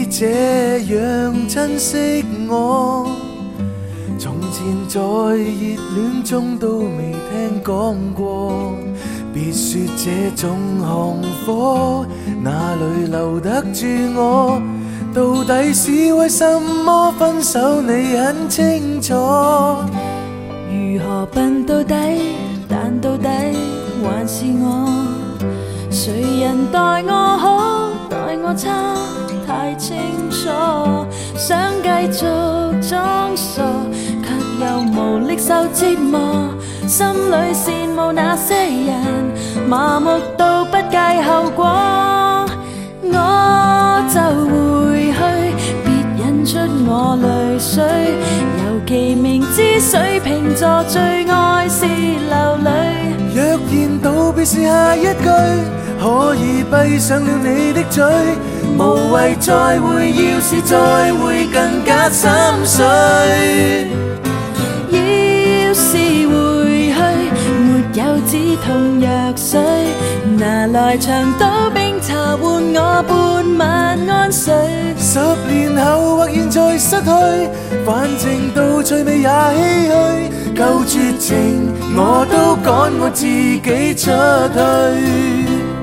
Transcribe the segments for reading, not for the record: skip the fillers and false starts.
这样珍惜我。从前在热恋中都未听讲过，别说这种行火，哪里留得住我？到底是为什么分手？你很清楚。 如何笨到底？但到底还是我。谁人待我好，待我差，太清楚。想继续装傻，却又无力受折磨。心里羡慕那些人，麻木到不计後果。我就回去，別引出我淚水。尤其明知水瓶座最愛是流淚。 若然道別是下一句，可以閉上了你的嘴，無謂再會，要是再會更加心碎。 要是回去，沒有止痛藥水，拿來長島冰茶換我半晚安睡。 10年後或現在失去，反正到最尾也唏噓。夠絕情，我都趕我自己出去。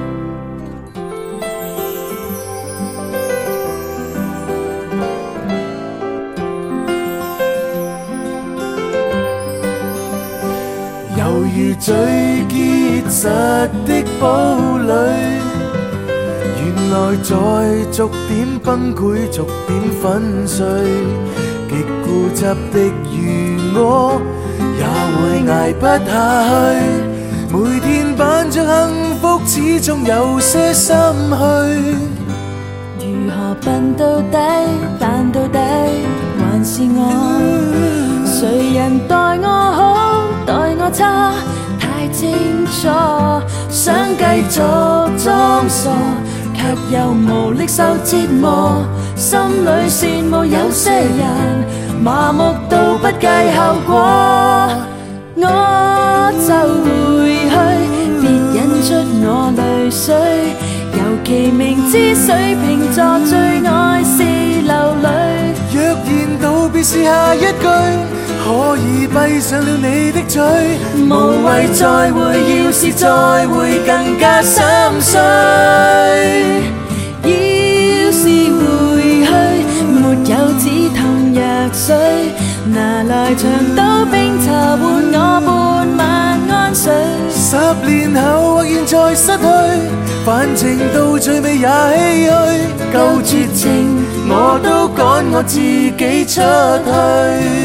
猶如最結實的堡壘，原來在逐點崩潰，逐點粉碎。極固執的如我，也會捱不下去。每天扮着幸福，始終有些心虛。 如何笨到底？但到底還是我。誰人待我好，待我差，太清楚。想繼續裝傻，卻又無力受折磨。心裏羨慕有些人，麻木到不計後果。我就回去，別引出我淚水。尤其明知水瓶座最愛是流淚。 若然道別是下一句，可以閉上了你的嘴，無謂再會，要是再會更加心碎。 要是回去，沒有止痛藥水，拿來長島冰茶換我半晚安睡。 10年後或現在失去，反正到最尾也唏噓。夠絕情，我都趕我自己出去。